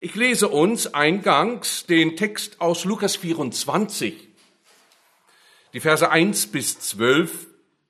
Ich lese uns eingangs den Text aus Lukas 24, die Verse 1 bis 12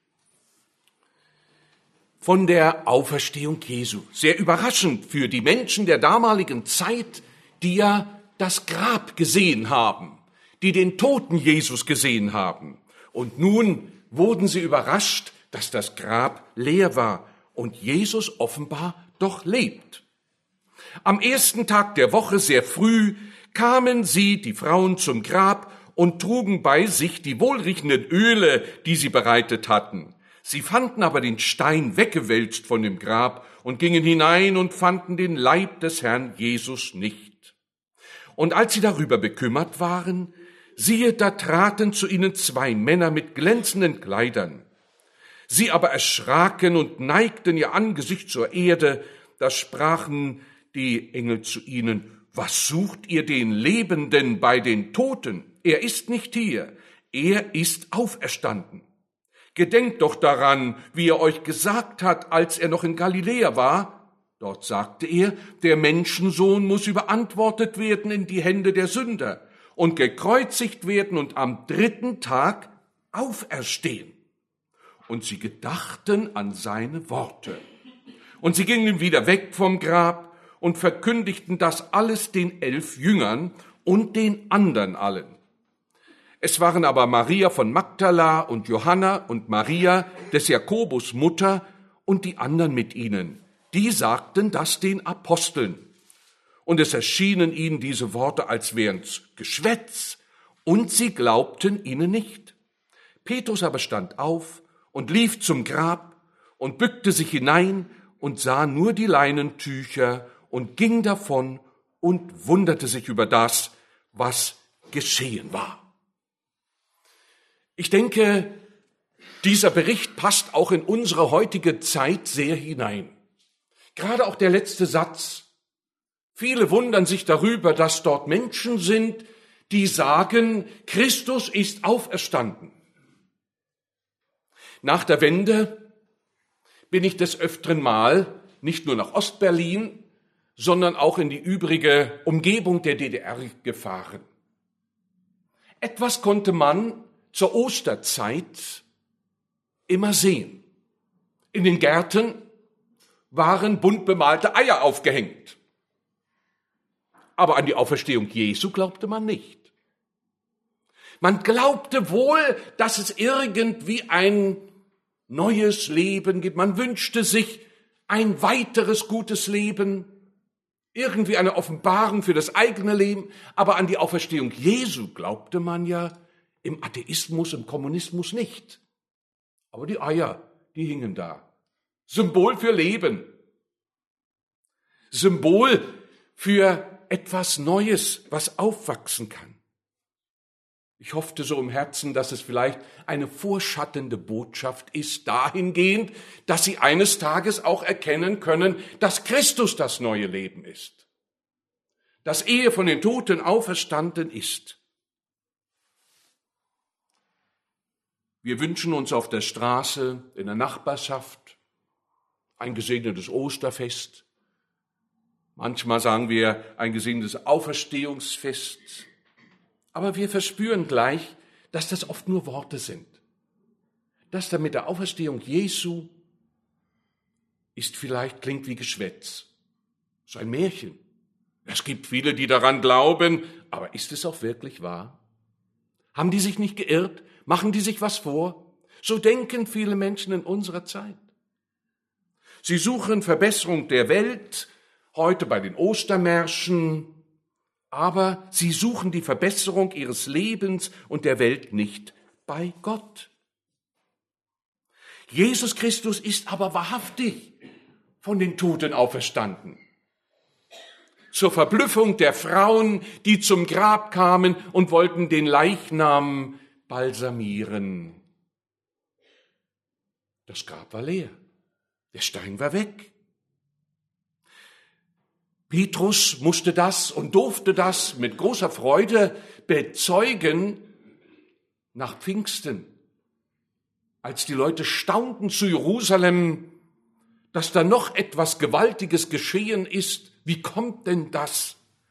von der Auferstehung Jesu. Sehr überraschend für die Menschen der damaligen Zeit, die ja das Grab gesehen haben, die den toten Jesus gesehen haben. Und nun wurden sie überrascht, dass das Grab leer war und Jesus offenbar doch lebt. Am ersten Tag der Woche, sehr früh, kamen sie, die Frauen, zum Grab und trugen bei sich die wohlriechenden Öle, die sie bereitet hatten. Sie fanden aber den Stein weggewälzt von dem Grab und gingen hinein und fanden den Leib des Herrn Jesus nicht. Und als sie darüber bekümmert waren, siehe, da traten zu ihnen zwei Männer mit glänzenden Kleidern. Sie aber erschraken und neigten ihr Angesicht zur Erde. Da sprachen die Engel zu ihnen: Was sucht ihr den Lebenden bei den Toten? Er ist nicht hier, er ist auferstanden. Gedenkt doch daran, wie er euch gesagt hat, als er noch in Galiläa war. Dort sagte er, der Menschensohn muss überantwortet werden in die Hände der Sünder und gekreuzigt werden und am dritten Tag auferstehen. Und sie gedachten an seine Worte. Und sie gingen wieder weg vom Grab und verkündigten das alles den 11 Jüngern und den anderen allen. Es waren aber Maria von Magdala und Johanna und Maria des Jakobus Mutter und die anderen mit ihnen. Die sagten das den Aposteln. Und es erschienen ihnen diese Worte, als wären's Geschwätz, und sie glaubten ihnen nicht. Petrus aber stand auf und lief zum Grab und bückte sich hinein und sah nur die Leinentücher und ging davon und wunderte sich über das, was geschehen war. Ich denke, dieser Bericht passt auch in unsere heutige Zeit sehr hinein. Gerade auch der letzte Satz. Viele wundern sich darüber, dass dort Menschen sind, die sagen, Christus ist auferstanden. Nach der Wende bin ich des öfteren Mal nicht nur nach Ostberlin, sondern auch in die übrige Umgebung der DDR gefahren. Etwas konnte man zur Osterzeit immer sehen. In den Gärten waren bunt bemalte Eier aufgehängt. Aber an die Auferstehung Jesu glaubte man nicht. Man glaubte wohl, dass es irgendwie ein neues Leben gibt. Man wünschte sich ein weiteres gutes Leben, irgendwie eine Offenbarung für das eigene Leben. Aber an die Auferstehung Jesu glaubte man ja im Atheismus, im Kommunismus nicht. Aber die Eier, die hingen da. Symbol für Leben. Symbol für etwas Neues, was aufwachsen kann. Ich hoffte so im Herzen, dass es vielleicht eine vorschattende Botschaft ist, dahingehend, dass Sie eines Tages auch erkennen können, dass Christus das neue Leben ist. Dass er von den Toten auferstanden ist. Wir wünschen uns auf der Straße, in der Nachbarschaft, ein gesegnetes Osterfest. Manchmal sagen wir ein gesegnetes Auferstehungsfest. Aber wir verspüren gleich, dass das oft nur Worte sind. Das da mit der Auferstehung Jesu ist vielleicht, klingt wie Geschwätz. So ein Märchen. Es gibt viele, die daran glauben, aber ist es auch wirklich wahr? Haben die sich nicht geirrt? Machen die sich was vor? So denken viele Menschen in unserer Zeit. Sie suchen Verbesserung der Welt, heute bei den Ostermärschen, aber sie suchen die Verbesserung ihres Lebens und der Welt nicht bei Gott. Jesus Christus ist aber wahrhaftig von den Toten auferstanden. Zur Verblüffung der Frauen, die zum Grab kamen und wollten den Leichnam balsamieren. Das Grab war leer, der Stein war weg. Petrus musste das und durfte das mit großer Freude bezeugen nach Pfingsten, als die Leute staunten zu Jerusalem, dass da noch etwas Gewaltiges geschehen ist. Wie kommt denn das?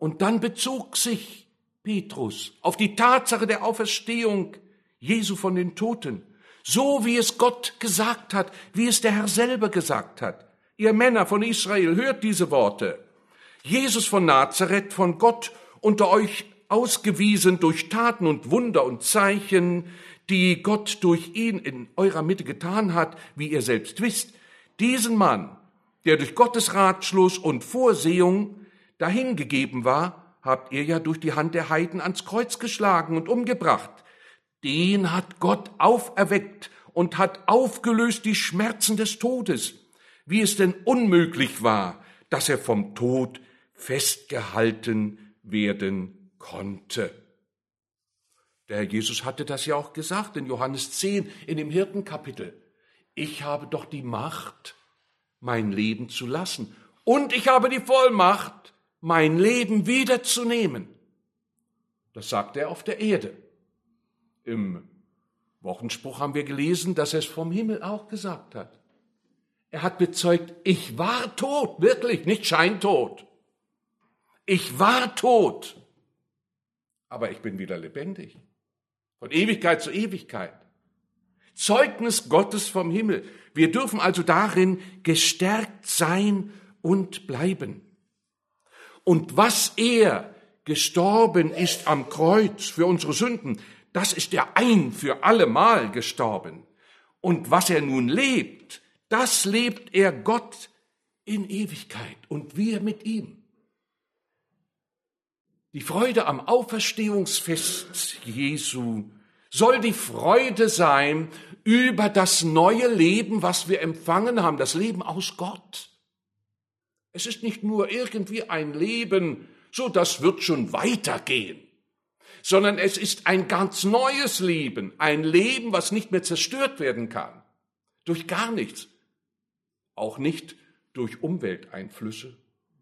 Und dann bezog sich Petrus auf die Tatsache der Auferstehung Jesu von den Toten, so wie es Gott gesagt hat, wie es der Herr selber gesagt hat. Ihr Männer von Israel, hört diese Worte. Jesus von Nazareth, von Gott unter euch ausgewiesen durch Taten und Wunder und Zeichen, die Gott durch ihn in eurer Mitte getan hat, wie ihr selbst wisst. Diesen Mann, der durch Gottes Ratschluss und Vorsehung dahingegeben war, habt ihr ja durch die Hand der Heiden ans Kreuz geschlagen und umgebracht. Den hat Gott auferweckt und hat aufgelöst die Schmerzen des Todes, wie es denn unmöglich war, dass er vom Tod festgehalten werden konnte. Der Herr Jesus hatte das ja auch gesagt in Johannes 10, in dem Hirtenkapitel. Ich habe doch die Macht, mein Leben zu lassen. Und ich habe die Vollmacht, mein Leben wiederzunehmen. Das sagt er auf der Erde. Im Wochenspruch haben wir gelesen, dass er es vom Himmel auch gesagt hat. Er hat bezeugt, ich war tot, wirklich, nicht scheintot. Ich war tot, aber ich bin wieder lebendig. Von Ewigkeit zu Ewigkeit. Zeugnis Gottes vom Himmel. Wir dürfen also darin gestärkt sein und bleiben. Und was er gestorben ist am Kreuz für unsere Sünden, das ist er ein für allemal gestorben. Und was er nun lebt, das lebt er Gott in Ewigkeit und wir mit ihm. Die Freude am Auferstehungsfest Jesu soll die Freude sein über das neue Leben, was wir empfangen haben, das Leben aus Gott. Es ist nicht nur irgendwie ein Leben, so das wird schon weitergehen, sondern es ist ein ganz neues Leben, ein Leben, was nicht mehr zerstört werden kann, durch gar nichts, auch nicht durch Umwelteinflüsse,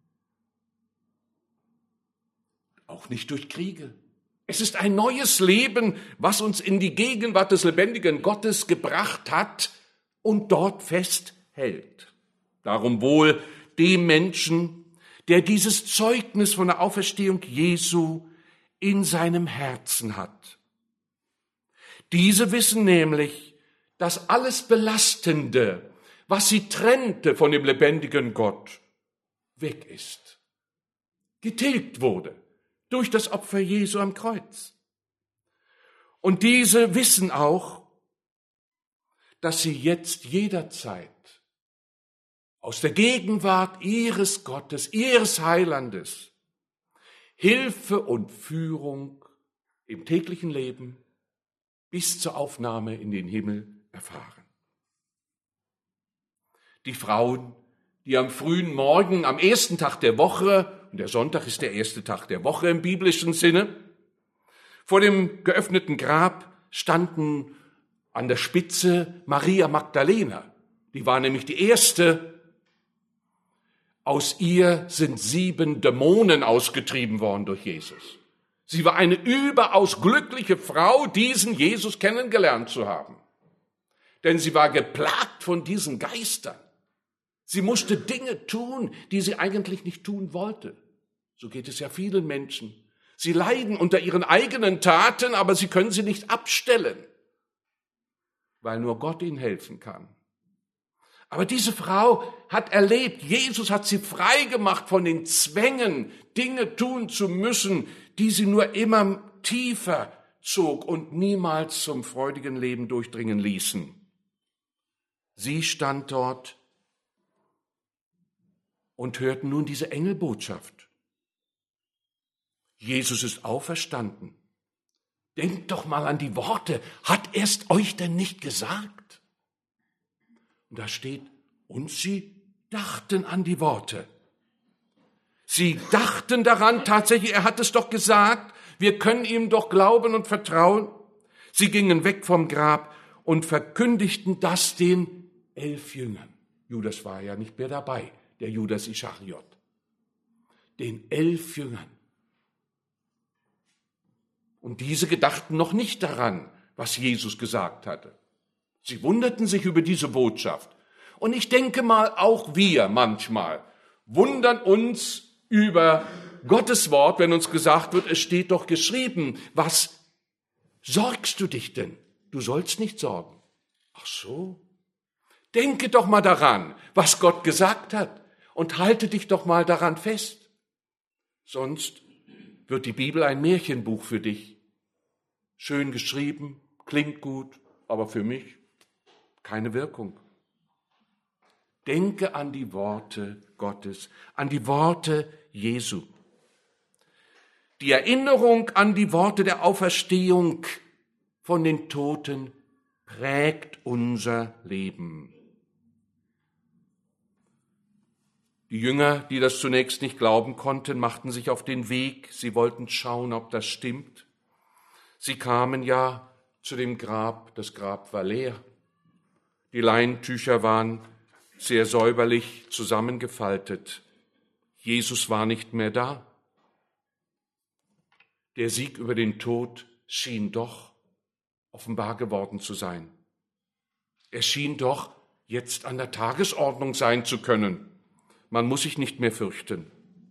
auch nicht durch Kriege. Es ist ein neues Leben, was uns in die Gegenwart des lebendigen Gottes gebracht hat und dort festhält. Darum wohl dem Menschen, der dieses Zeugnis von der Auferstehung Jesu in seinem Herzen hat. Diese wissen nämlich, dass alles Belastende, was sie trennte von dem lebendigen Gott, weg ist, getilgt wurde durch das Opfer Jesu am Kreuz. Und diese wissen auch, dass sie jetzt jederzeit aus der Gegenwart ihres Gottes, ihres Heilandes, Hilfe und Führung im täglichen Leben bis zur Aufnahme in den Himmel erfahren. Die Frauen, die am frühen Morgen, am ersten Tag der Woche, und der Sonntag ist der erste Tag der Woche im biblischen Sinne, vor dem geöffneten Grab standen an der Spitze Maria Magdalena. Die war nämlich die erste. Aus ihr sind 7 Dämonen ausgetrieben worden durch Jesus. Sie war eine überaus glückliche Frau, diesen Jesus kennengelernt zu haben. Denn sie war geplagt von diesen Geistern. Sie musste Dinge tun, die sie eigentlich nicht tun wollte. So geht es ja vielen Menschen. Sie leiden unter ihren eigenen Taten, aber sie können sie nicht abstellen, weil nur Gott ihnen helfen kann. Aber diese Frau hat erlebt, Jesus hat sie frei gemacht von den Zwängen, Dinge tun zu müssen, die sie nur immer tiefer zog und niemals zum freudigen Leben durchdringen ließen. Sie stand dort und hörten nun diese Engelbotschaft. Jesus ist auferstanden. Denkt doch mal an die Worte. Hat er es euch denn nicht gesagt? Und da steht, und sie dachten an die Worte. Sie dachten daran, tatsächlich, er hat es doch gesagt, wir können ihm doch glauben und vertrauen. Sie gingen weg vom Grab und verkündigten das den 11 Jüngern. Judas war ja nicht mehr dabei, der Judas Ischariot. Den 11 Jüngern. Und diese gedachten noch nicht daran, was Jesus gesagt hatte. Sie wunderten sich über diese Botschaft. Und ich denke mal, auch wir manchmal wundern uns über Gottes Wort, wenn uns gesagt wird, es steht doch geschrieben. Was sorgst du dich denn? Du sollst nicht sorgen. Ach so. Denke doch mal daran, was Gott gesagt hat und halte dich doch mal daran fest. Sonst wird die Bibel ein Märchenbuch für dich. Schön geschrieben, klingt gut, aber für mich keine Wirkung. Denke an die Worte Gottes, an die Worte Jesu. Die Erinnerung an die Worte der Auferstehung von den Toten prägt unser Leben. Die Jünger, die das zunächst nicht glauben konnten, machten sich auf den Weg. Sie wollten schauen, ob das stimmt. Sie kamen ja zu dem Grab. Das Grab war leer. Die Leintücher waren sehr säuberlich zusammengefaltet. Jesus war nicht mehr da. Der Sieg über den Tod schien doch offenbar geworden zu sein. Er schien doch jetzt an der Tagesordnung sein zu können. Man muss sich nicht mehr fürchten.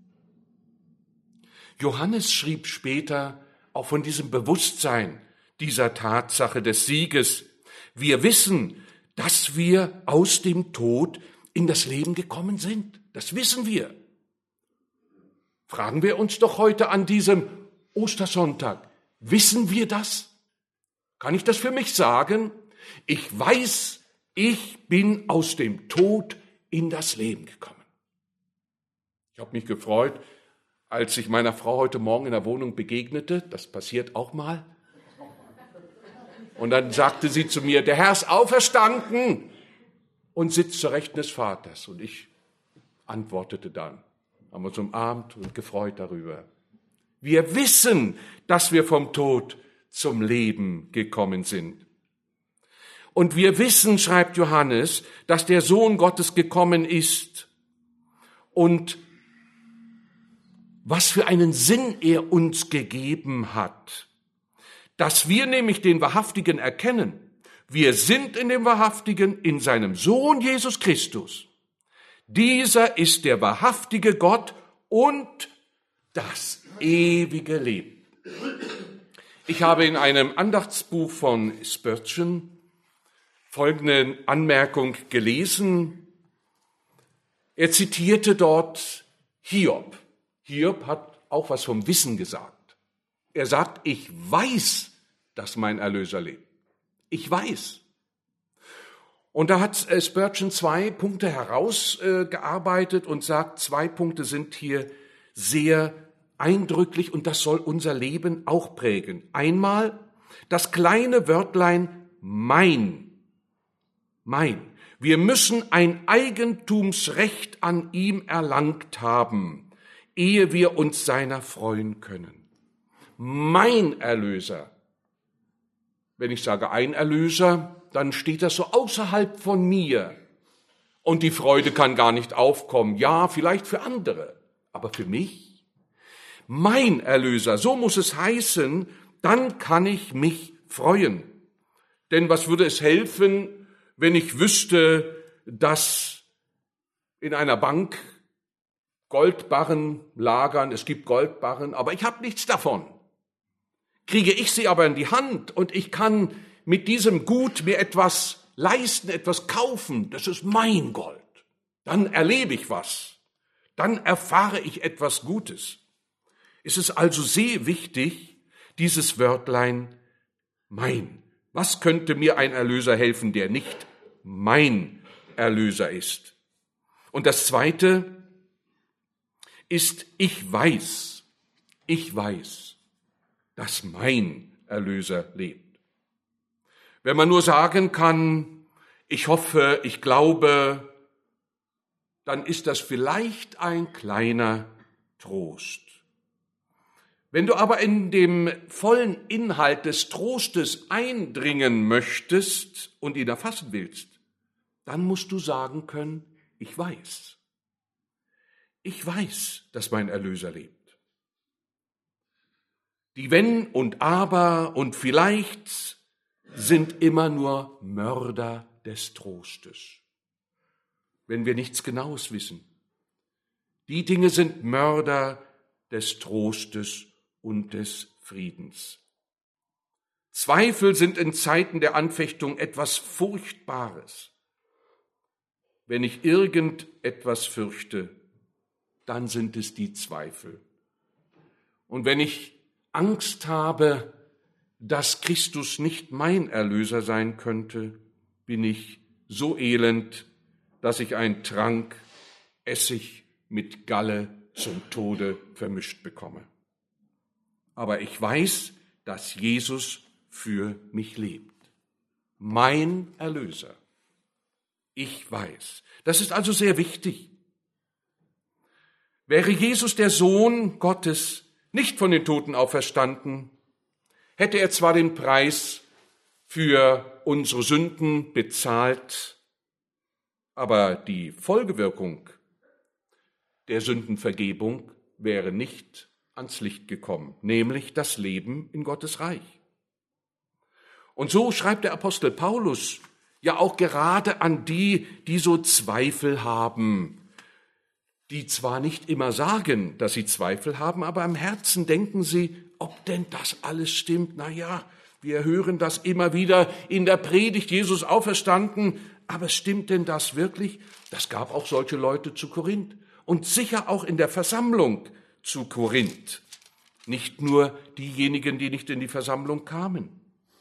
Johannes schrieb später auch von diesem Bewusstsein dieser Tatsache des Sieges. Wir wissen, dass wir aus dem Tod in das Leben gekommen sind. Das wissen wir. Fragen wir uns doch heute an diesem Ostersonntag, wissen wir das? Kann ich das für mich sagen? Ich weiß, ich bin aus dem Tod in das Leben gekommen. Ich habe mich gefreut, als ich meiner Frau heute Morgen in der Wohnung begegnete. Das passiert auch mal. Und dann sagte sie zu mir, der Herr ist auferstanden und sitzt zur Rechten des Vaters. Und ich antwortete dann, haben uns umarmt und gefreut darüber. Wir wissen, dass wir vom Tod zum Leben gekommen sind. Und wir wissen, schreibt Johannes, dass der Sohn Gottes gekommen ist und was für einen Sinn er uns gegeben hat, dass wir nämlich den Wahrhaftigen erkennen. Wir sind in dem Wahrhaftigen, in seinem Sohn Jesus Christus. Dieser ist der wahrhaftige Gott und das ewige Leben. Ich habe in einem Andachtsbuch von Spurgeon folgende Anmerkung gelesen. Er zitierte dort Hiob. Hiob hat auch was vom Wissen gesagt. Er sagt, ich weiß, dass mein Erlöser lebt. Ich weiß. Und da hat Spurgeon 2 Punkte herausgearbeitet und sagt, 2 Punkte sind hier sehr eindrücklich und das soll unser Leben auch prägen. Einmal das kleine Wörtlein mein. Mein. Wir müssen ein Eigentumsrecht an ihm erlangt haben, ehe wir uns seiner freuen können. Mein Erlöser. Wenn ich sage ein Erlöser, dann steht das so außerhalb von mir. Und die Freude kann gar nicht aufkommen. Ja, vielleicht für andere, aber für mich? Mein Erlöser, so muss es heißen, dann kann ich mich freuen. Denn was würde es helfen, wenn ich wüsste, dass in einer Bank Goldbarren lagern, es gibt Goldbarren, aber ich habe nichts davon. Kriege ich sie aber in die Hand und ich kann mit diesem Gut mir etwas leisten, etwas kaufen, das ist mein Gold. Dann erlebe ich was, dann erfahre ich etwas Gutes. Es ist also sehr wichtig, dieses Wörtlein mein. Was könnte mir ein Erlöser helfen, der nicht mein Erlöser ist? Und das Zweite ist, ich weiß, dass mein Erlöser lebt. Wenn man nur sagen kann, ich hoffe, ich glaube, dann ist das vielleicht ein kleiner Trost. Wenn du aber in dem vollen Inhalt des Trostes eindringen möchtest und ihn erfassen willst, dann musst du sagen können, ich weiß. Ich weiß, dass mein Erlöser lebt. Die Wenn und Aber und Vielleicht sind immer nur Mörder des Trostes, wenn wir nichts Genaues wissen. Die Dinge sind Mörder des Trostes und des Friedens. Zweifel sind in Zeiten der Anfechtung etwas Furchtbares. Wenn ich irgendetwas fürchte, dann sind es die Zweifel. Und wenn ich Angst habe, dass Christus nicht mein Erlöser sein könnte, bin ich so elend, dass ich einen Trank Essig mit Galle zum Tode vermischt bekomme. Aber ich weiß, dass Jesus für mich lebt. Mein Erlöser. Ich weiß. Das ist also sehr wichtig. Wäre Jesus, der Sohn Gottes, nicht von den Toten auferstanden, hätte er zwar den Preis für unsere Sünden bezahlt, aber die Folgewirkung der Sündenvergebung wäre nicht ans Licht gekommen, nämlich das Leben in Gottes Reich. Und so schreibt der Apostel Paulus ja auch gerade an die, die so Zweifel haben, die zwar nicht immer sagen, dass sie Zweifel haben, aber im Herzen denken sie, ob denn das alles stimmt. Na ja, wir hören das immer wieder in der Predigt, Jesus auferstanden, aber stimmt denn das wirklich? Das gab auch solche Leute zu Korinth und sicher auch in der Versammlung zu Korinth. Nicht nur diejenigen, die nicht in die Versammlung kamen.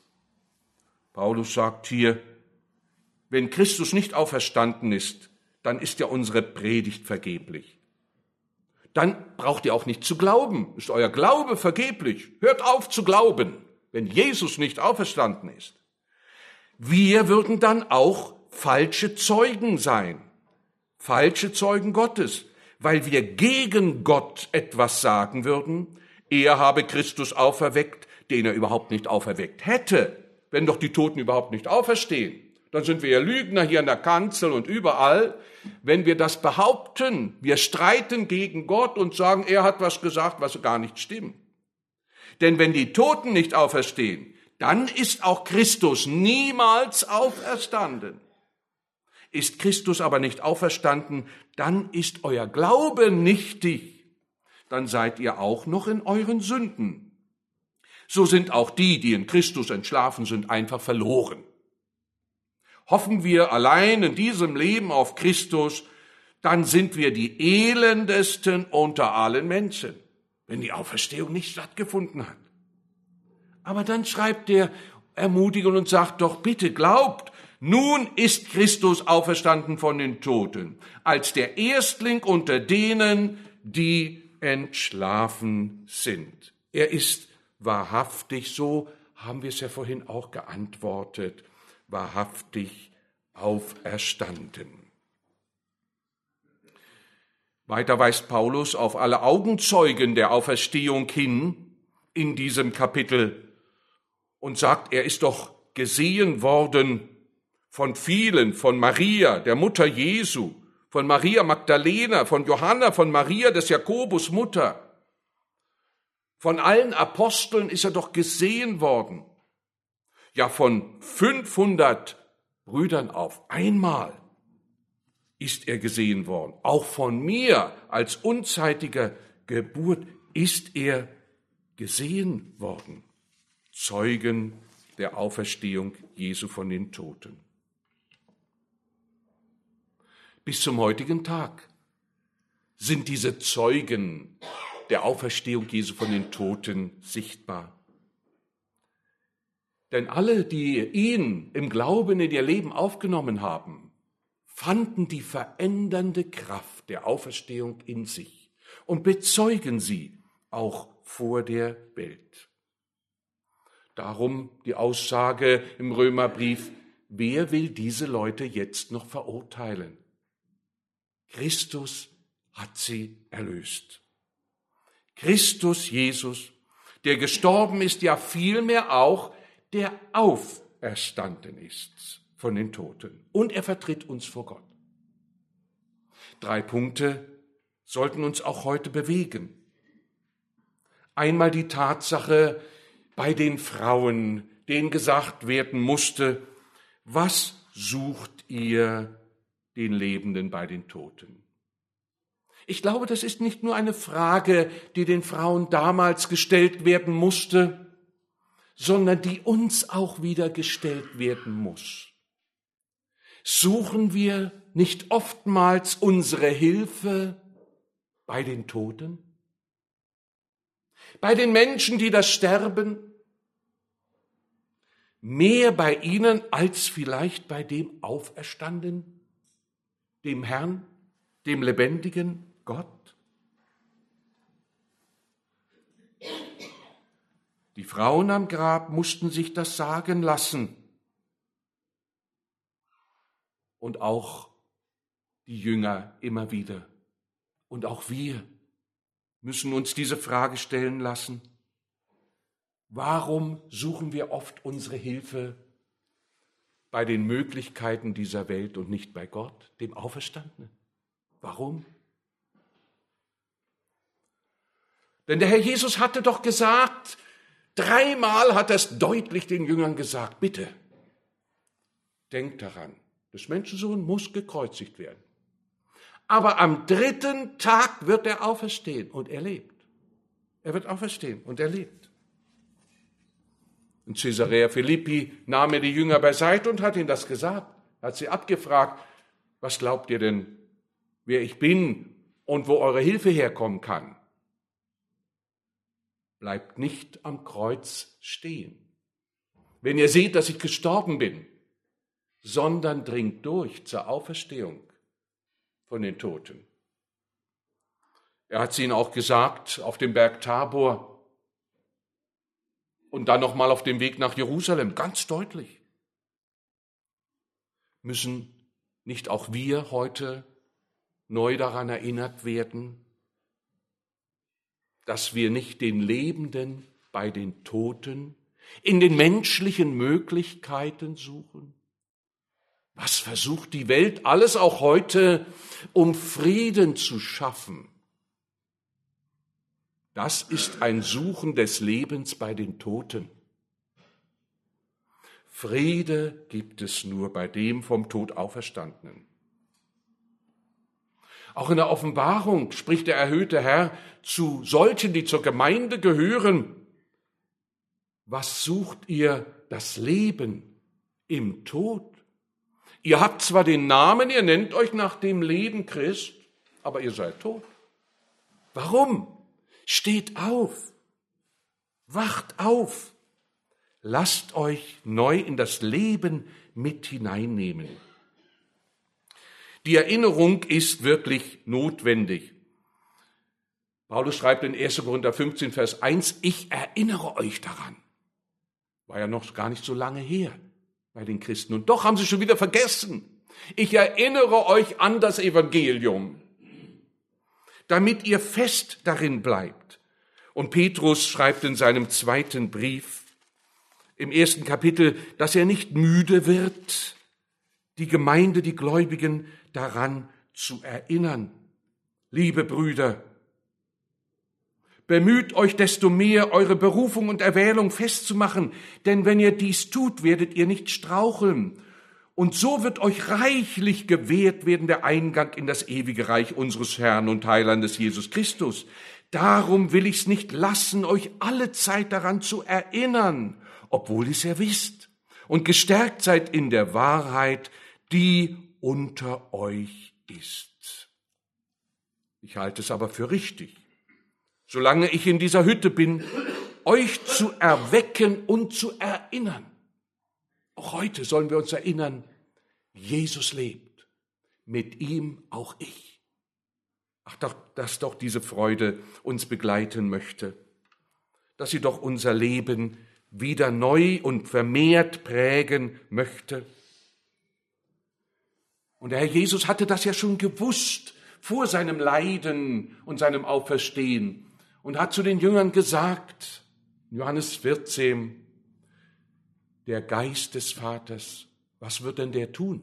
Paulus sagt hier, wenn Christus nicht auferstanden ist, dann ist ja unsere Predigt vergeblich. Dann braucht ihr auch nicht zu glauben. Ist euer Glaube vergeblich? Hört auf zu glauben, wenn Jesus nicht auferstanden ist. Wir würden dann auch falsche Zeugen sein, falsche Zeugen Gottes, weil wir gegen Gott etwas sagen würden, er habe Christus auferweckt, den er überhaupt nicht auferweckt hätte, wenn doch die Toten überhaupt nicht auferstehen. Dann sind wir ja Lügner hier an der Kanzel und überall. Wenn wir das behaupten, wir streiten gegen Gott und sagen, er hat was gesagt, was gar nicht stimmt. Denn wenn die Toten nicht auferstehen, dann ist auch Christus niemals auferstanden. Ist Christus aber nicht auferstanden, dann ist euer Glaube nichtig. Dann seid ihr auch noch in euren Sünden. So sind auch die, die in Christus entschlafen sind, einfach verloren. Hoffen wir allein in diesem Leben auf Christus, dann sind wir die elendesten unter allen Menschen, wenn die Auferstehung nicht stattgefunden hat. Aber dann schreibt er ermutigend und sagt doch, bitte glaubt, nun ist Christus auferstanden von den Toten, als der Erstling unter denen, die entschlafen sind. Er ist wahrhaftig, so haben wir es ja vorhin auch geantwortet, wahrhaftig auferstanden. Weiter weist Paulus auf alle Augenzeugen der Auferstehung hin in diesem Kapitel und sagt, er ist doch gesehen worden von vielen, von Maria, der Mutter Jesu, von Maria Magdalena, von Johanna, von Maria des Jakobus Mutter. Von allen Aposteln ist er doch gesehen worden. Ja, von 500 Brüdern auf einmal ist er gesehen worden. Auch von mir als unzeitiger Geburt ist er gesehen worden. Zeugen der Auferstehung Jesu von den Toten. Bis zum heutigen Tag sind diese Zeugen der Auferstehung Jesu von den Toten sichtbar. Denn alle, die ihn im Glauben in ihr Leben aufgenommen haben, fanden die verändernde Kraft der Auferstehung in sich und bezeugen sie auch vor der Welt. Darum die Aussage im Römerbrief, wer will diese Leute jetzt noch verurteilen? Christus hat sie erlöst. Christus Jesus, der gestorben ist, ja vielmehr auch, der auferstanden ist von den Toten. Und er vertritt uns vor Gott. 3 Punkte sollten uns auch heute bewegen. Einmal die Tatsache bei den Frauen, denen gesagt werden musste, was sucht ihr den Lebenden bei den Toten? Ich glaube, das ist nicht nur eine Frage, die den Frauen damals gestellt werden musste, sondern die uns auch wieder gestellt werden muss. Suchen wir nicht oftmals unsere Hilfe bei den Toten? Bei den Menschen, die das sterben? Mehr bei ihnen als vielleicht bei dem Auferstandenen, dem Herrn, dem lebendigen Gott? Die Frauen am Grab mussten sich das sagen lassen. Und auch die Jünger immer wieder. Und auch wir müssen uns diese Frage stellen lassen. Warum suchen wir oft unsere Hilfe bei den Möglichkeiten dieser Welt und nicht bei Gott, dem Auferstandenen? Warum? Denn der Herr Jesus hatte doch gesagt, 3-mal hat er es deutlich den Jüngern gesagt, bitte, denkt daran, der Menschensohn muss gekreuzigt werden. Aber am 3. Tag wird er auferstehen und er lebt. Er wird auferstehen und er lebt. In Caesarea Philippi nahm er die Jünger beiseite und hat ihnen das gesagt. Er hat sie abgefragt, was glaubt ihr denn, wer ich bin und wo eure Hilfe herkommen kann? Bleibt nicht am Kreuz stehen, wenn ihr seht, dass ich gestorben bin, sondern dringt durch zur Auferstehung von den Toten. Er hat es ihnen auch gesagt auf dem Berg Tabor und dann nochmal auf dem Weg nach Jerusalem, ganz deutlich. Müssen nicht auch wir heute neu daran erinnert werden, dass wir nicht den Lebenden bei den Toten in den menschlichen Möglichkeiten suchen? Was versucht die Welt alles auch heute, um Frieden zu schaffen? Das ist ein Suchen des Lebens bei den Toten. Friede gibt es nur bei dem vom Tod Auferstandenen. Auch in der Offenbarung spricht der erhöhte Herr zu solchen, die zur Gemeinde gehören. Was sucht ihr das Leben im Tod? Ihr habt zwar den Namen, ihr nennt euch nach dem Leben Christ, aber ihr seid tot. Warum? Steht auf, wacht auf, lasst euch neu in das Leben mit hineinnehmen. Die Erinnerung ist wirklich notwendig. Paulus schreibt in 1. Korinther 15, Vers 1, ich erinnere euch daran. War ja noch gar nicht so lange her bei den Christen. Und doch haben sie schon wieder vergessen. Ich erinnere euch an das Evangelium, damit ihr fest darin bleibt. Und Petrus schreibt in seinem 2. Brief im 1. Kapitel, dass er nicht müde wird, die Gemeinde, die Gläubigen daran zu erinnern. Liebe Brüder, bemüht euch desto mehr, eure Berufung und Erwählung festzumachen, denn wenn ihr dies tut, werdet ihr nicht straucheln. Und so wird euch reichlich gewährt werden der Eingang in das ewige Reich unseres Herrn und Heilandes Jesus Christus. Darum will ich's nicht lassen, euch alle Zeit daran zu erinnern, obwohl ihr's ja wisst, und gestärkt seid in der Wahrheit, die unter euch ist. Ich halte es aber für richtig, solange ich in dieser Hütte bin, euch zu erwecken und zu erinnern. Auch heute sollen wir uns erinnern, Jesus lebt, mit ihm auch ich. Ach, dass doch diese Freude uns begleiten möchte, dass sie doch unser Leben wieder neu und vermehrt prägen möchte. Und der Herr Jesus hatte das ja schon gewusst vor seinem Leiden und seinem Auferstehen und hat zu den Jüngern gesagt, Johannes 14, der Geist des Vaters, was wird denn der tun?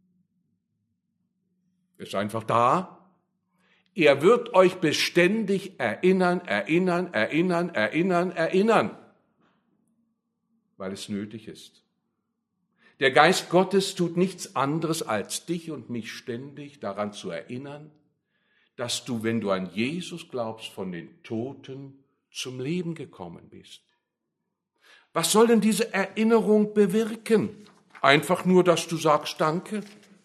Er ist einfach da. Er wird euch beständig erinnern, weil es nötig ist. Der Geist Gottes tut nichts anderes, als dich und mich ständig daran zu erinnern, dass du, wenn du an Jesus glaubst, von den Toten zum Leben gekommen bist. Was soll denn diese Erinnerung bewirken? Einfach nur, dass du sagst, danke?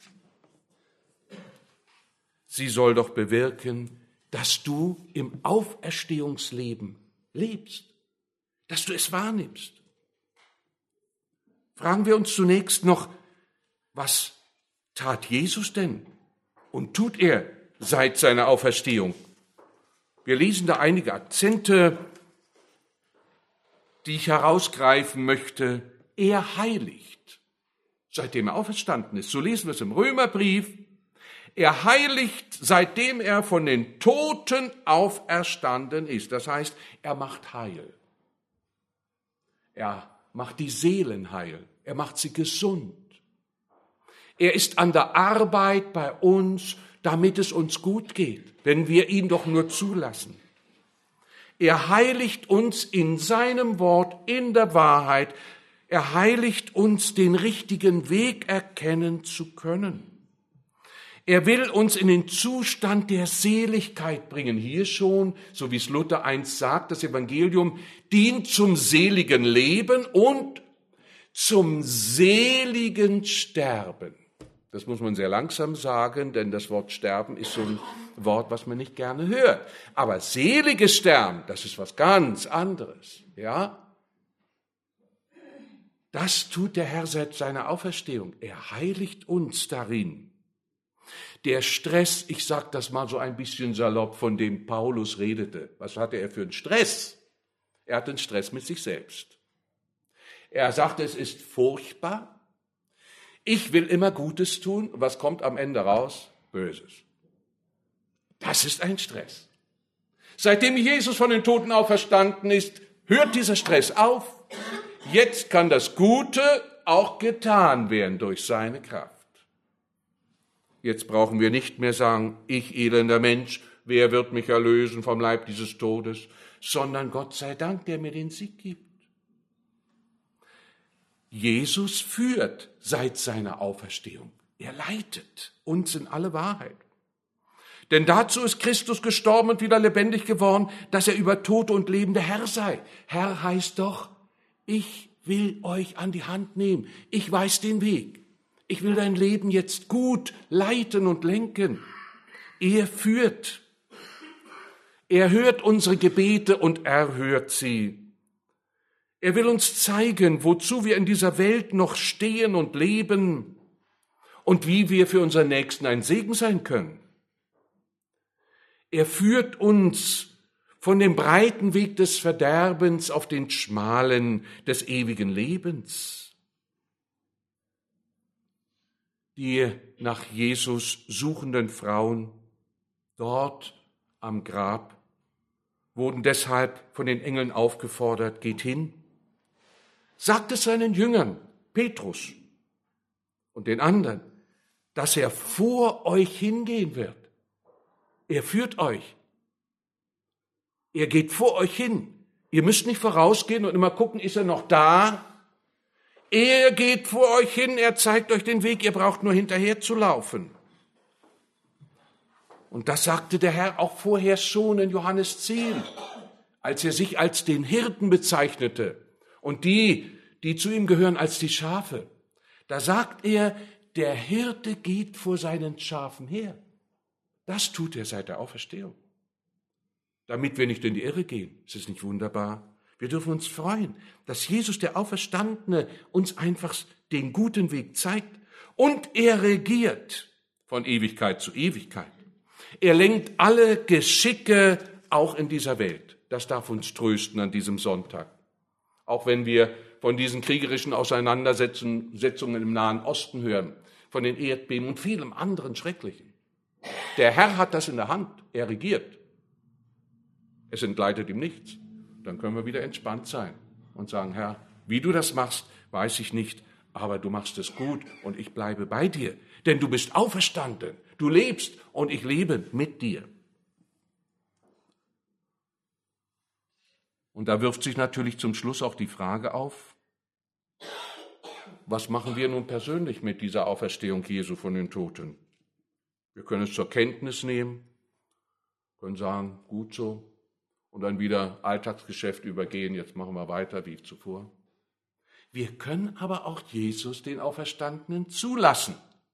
Sie soll doch bewirken, dass du im Auferstehungsleben lebst, dass du es wahrnimmst. Fragen wir uns zunächst noch, was tat Jesus denn und tut er seit seiner Auferstehung? Wir lesen da einige Akzente, die ich herausgreifen möchte. Er heiligt, seitdem er auferstanden ist. So lesen wir es im Römerbrief. Er heiligt, seitdem er von den Toten auferstanden ist. Das heißt, er macht heil. Er macht die Seelen heil. Er macht sie gesund. Er ist an der Arbeit bei uns, damit es uns gut geht, wenn wir ihn doch nur zulassen. Er heiligt uns in seinem Wort, in der Wahrheit. Er heiligt uns, den richtigen Weg erkennen zu können. Er will uns in den Zustand der Seligkeit bringen. Hier schon, so wie es Luther einst sagt, das Evangelium dient zum seligen Leben und zum seligen Sterben. Das muss man sehr langsam sagen, denn das Wort Sterben ist so ein Wort, was man nicht gerne hört. Aber seliges Sterben, das ist was ganz anderes, ja? Das tut der Herr seit seiner Auferstehung. Er heiligt uns darin. Der Stress, ich sage das mal so ein bisschen salopp, von dem Paulus redete. Was hatte er für einen Stress? Er hatte einen Stress mit sich selbst. Er sagte, es ist furchtbar. Ich will immer Gutes tun. Was kommt am Ende raus? Böses. Das ist ein Stress. Seitdem Jesus von den Toten auferstanden ist, hört dieser Stress auf. Jetzt kann das Gute auch getan werden durch seine Kraft. Jetzt brauchen wir nicht mehr sagen, ich elender Mensch, wer wird mich erlösen vom Leib dieses Todes, sondern Gott sei Dank, der mir den Sieg gibt. Jesus führt seit seiner Auferstehung. Er leitet uns in alle Wahrheit. Denn dazu ist Christus gestorben und wieder lebendig geworden, dass er über Tote und Lebende Herr sei. Herr heißt doch, ich will euch an die Hand nehmen. Ich weiß den Weg. Ich will dein Leben jetzt gut leiten und lenken. Er führt. Er hört unsere Gebete und erhört sie. Er will uns zeigen, wozu wir in dieser Welt noch stehen und leben und wie wir für unseren Nächsten ein Segen sein können. Er führt uns von dem breiten Weg des Verderbens auf den schmalen des ewigen Lebens. Die nach Jesus suchenden Frauen dort am Grab wurden deshalb von den Engeln aufgefordert, geht hin, sagt es seinen Jüngern, Petrus und den anderen, dass er vor euch hingehen wird. Er führt euch. Er geht vor euch hin. Ihr müsst nicht vorausgehen und immer gucken, ist er noch da? Er geht vor euch hin, er zeigt euch den Weg, ihr braucht nur hinterher zu laufen. Und das sagte der Herr auch vorher schon in Johannes 10, als er sich als den Hirten bezeichnete und die zu ihm gehören, als die Schafe. Da sagt er, der Hirte geht vor seinen Schafen her. Das tut er seit der Auferstehung. Damit wir nicht in die Irre gehen. Ist es nicht wunderbar? Wir dürfen uns freuen, dass Jesus, der Auferstandene, uns einfach den guten Weg zeigt. Und er regiert von Ewigkeit zu Ewigkeit. Er lenkt alle Geschicke auch in dieser Welt. Das darf uns trösten an diesem Sonntag. Auch wenn wir von diesen kriegerischen Auseinandersetzungen im Nahen Osten hören, von den Erdbeben und vielem anderen Schrecklichen. Der Herr hat das in der Hand. Er regiert. Es entgleitet ihm nichts. Dann können wir wieder entspannt sein und sagen, Herr, wie du das machst, weiß ich nicht, aber du machst es gut und ich bleibe bei dir. Denn du bist auferstanden, du lebst und ich lebe mit dir. Und da wirft sich natürlich zum Schluss auch die Frage auf, was machen wir nun persönlich mit dieser Auferstehung Jesu von den Toten? Wir können es zur Kenntnis nehmen, können sagen, gut so, und dann wieder Alltagsgeschäft übergehen, jetzt machen wir weiter wie zuvor. Wir können aber auch Jesus, den Auferstandenen, zulassen.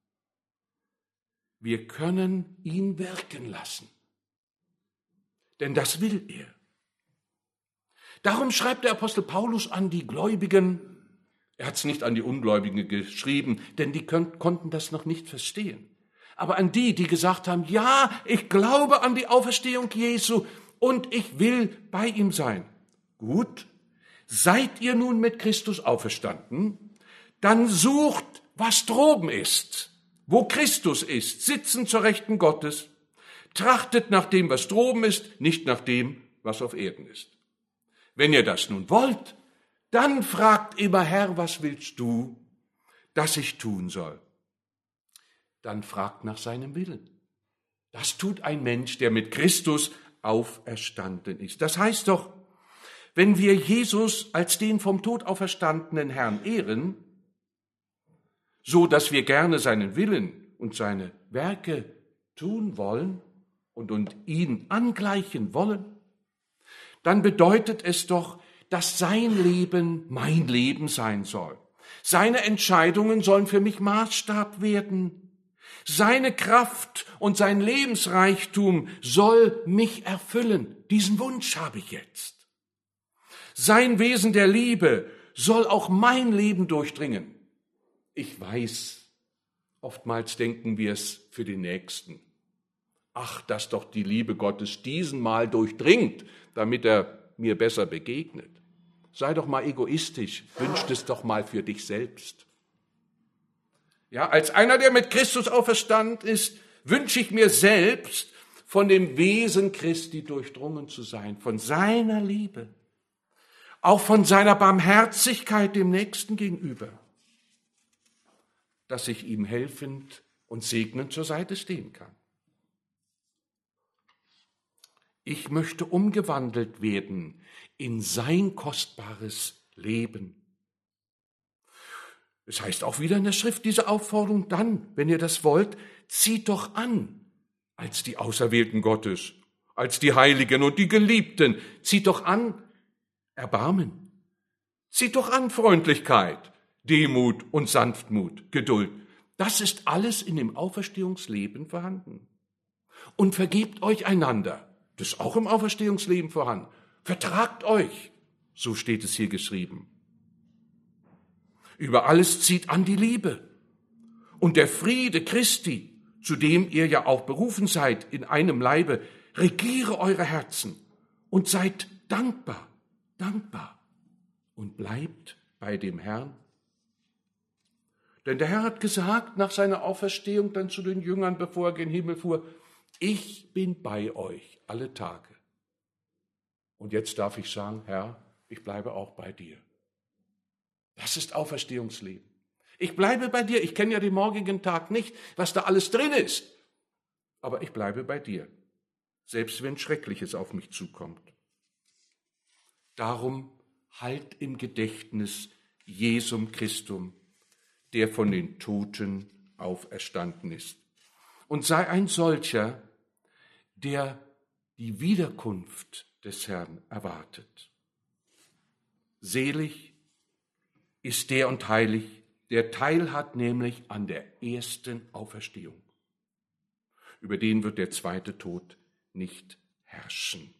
Wir können ihn wirken lassen. Denn das will er. Darum schreibt der Apostel Paulus an die Gläubigen, er hat es nicht an die Ungläubigen geschrieben, denn die konnten das noch nicht verstehen. Aber an die, die gesagt haben, ja, ich glaube an die Auferstehung Jesu und ich will bei ihm sein. Gut, seid ihr nun mit Christus auferstanden, dann sucht, was droben ist, wo Christus ist, sitzen zur Rechten Gottes, trachtet nach dem, was droben ist, nicht nach dem, was auf Erden ist. Wenn ihr das nun wollt, dann fragt immer, Herr, was willst du, dass ich tun soll? Dann fragt nach seinem Willen. Das tut ein Mensch, der mit Christus auferstanden ist. Das heißt doch, wenn wir Jesus als den vom Tod auferstandenen Herrn ehren, so dass wir gerne seinen Willen und seine Werke tun wollen und ihn angleichen wollen, dann bedeutet es doch, dass sein Leben mein Leben sein soll. Seine Entscheidungen sollen für mich Maßstab werden. Seine Kraft und sein Lebensreichtum soll mich erfüllen. Diesen Wunsch habe ich jetzt. Sein Wesen der Liebe soll auch mein Leben durchdringen. Ich weiß, oftmals denken wir es für den Nächsten. Ach, dass doch die Liebe Gottes diesen mal durchdringt, damit er mir besser begegnet. Sei doch mal egoistisch, wünscht es doch mal für dich selbst. Ja, als einer, der mit Christus auferstanden ist, wünsche ich mir selbst, von dem Wesen Christi durchdrungen zu sein, von seiner Liebe, auch von seiner Barmherzigkeit dem Nächsten gegenüber, dass ich ihm helfend und segnend zur Seite stehen kann. Ich möchte umgewandelt werden in sein kostbares Leben. Es heißt auch wieder in der Schrift diese Aufforderung, dann, wenn ihr das wollt, zieht doch an als die Auserwählten Gottes, als die Heiligen und die Geliebten. Zieht doch an Erbarmen. Zieht doch an Freundlichkeit, Demut und Sanftmut, Geduld. Das ist alles in dem Auferstehungsleben vorhanden. Und vergebt euch einander. Das ist auch im Auferstehungsleben vorhanden. Vertragt euch, so steht es hier geschrieben. Über alles zieht an die Liebe. Und der Friede Christi, zu dem ihr ja auch berufen seid in einem Leibe, regiere eure Herzen und seid dankbar und bleibt bei dem Herrn. Denn der Herr hat gesagt, nach seiner Auferstehung dann zu den Jüngern, bevor er gen Himmel fuhr, ich bin bei euch alle Tage. Und jetzt darf ich sagen, Herr, ich bleibe auch bei dir. Das ist Auferstehungsleben. Ich bleibe bei dir. Ich kenne ja den morgigen Tag nicht, was da alles drin ist. Aber ich bleibe bei dir, selbst wenn Schreckliches auf mich zukommt. Darum halt im Gedächtnis Jesum Christum, der von den Toten auferstanden ist. Und sei ein solcher, der die Wiederkunft des Herrn erwartet. Selig ist der und heilig, der Teil hat nämlich an der ersten Auferstehung. Über den wird der zweite Tod nicht herrschen.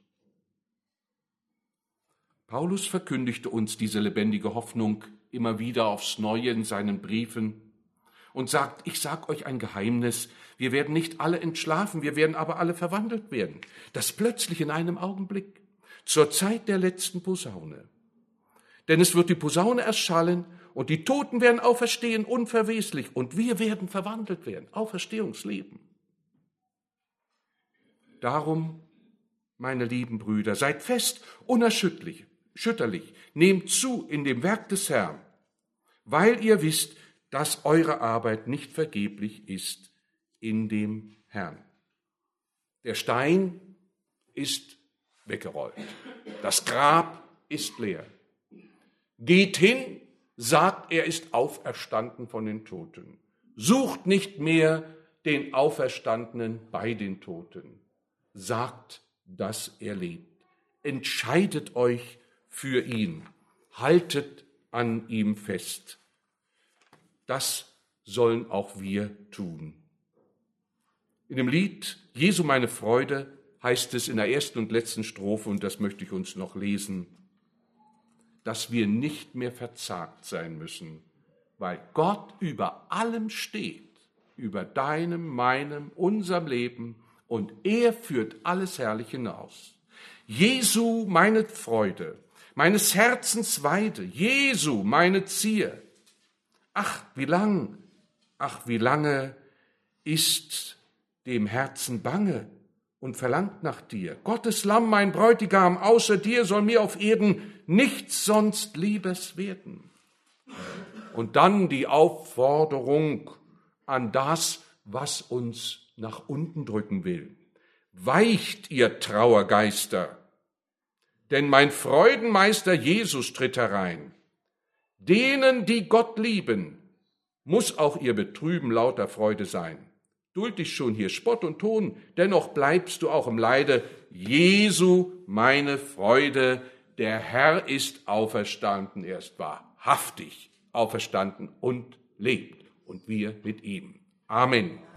Paulus verkündigte uns diese lebendige Hoffnung immer wieder aufs Neue in seinen Briefen und sagt, ich sage euch ein Geheimnis, wir werden nicht alle entschlafen, wir werden aber alle verwandelt werden. Das plötzlich in einem Augenblick, zur Zeit der letzten Posaune. Denn es wird die Posaune erschallen und die Toten werden auferstehen unverweslich und wir werden verwandelt werden, Auferstehungsleben. Darum, meine lieben Brüder, seid fest, unerschütterlich, nehmt zu in dem Werk des Herrn, weil ihr wisst, dass eure Arbeit nicht vergeblich ist in dem Herrn. Der Stein ist weggerollt, das Grab ist leer. Geht hin, sagt, er ist auferstanden von den Toten. Sucht nicht mehr den Auferstandenen bei den Toten. sagt, dass er lebt. Entscheidet euch für ihn. Haltet an ihm fest. Das sollen auch wir tun. In dem Lied Jesu meine Freude heißt es in der ersten und letzten Strophe, und das möchte ich uns noch lesen, dass wir nicht mehr verzagt sein müssen, weil Gott über allem steht, über deinem, meinem, unserem Leben, und er führt alles herrlich hinaus. Jesu meine Freude, meines Herzens Weide, Jesu meine Zier. Ach, wie lange ist dem Herzen bange und verlangt nach dir. Gottes Lamm, mein Bräutigam, außer dir soll mir auf Erden nichts sonst Liebes werden. Und dann die Aufforderung an das, was uns nach unten drücken will. Weicht, ihr Trauergeister, denn mein Freudenmeister Jesus tritt herein. Denen, die Gott lieben, muss auch ihr Betrüben lauter Freude sein. Duld dich schon hier Spott und Hohn, dennoch bleibst du auch im Leide. Jesu, meine Freude, der Herr ist auferstanden, er ist wahrhaftig auferstanden und lebt, und wir mit ihm. Amen.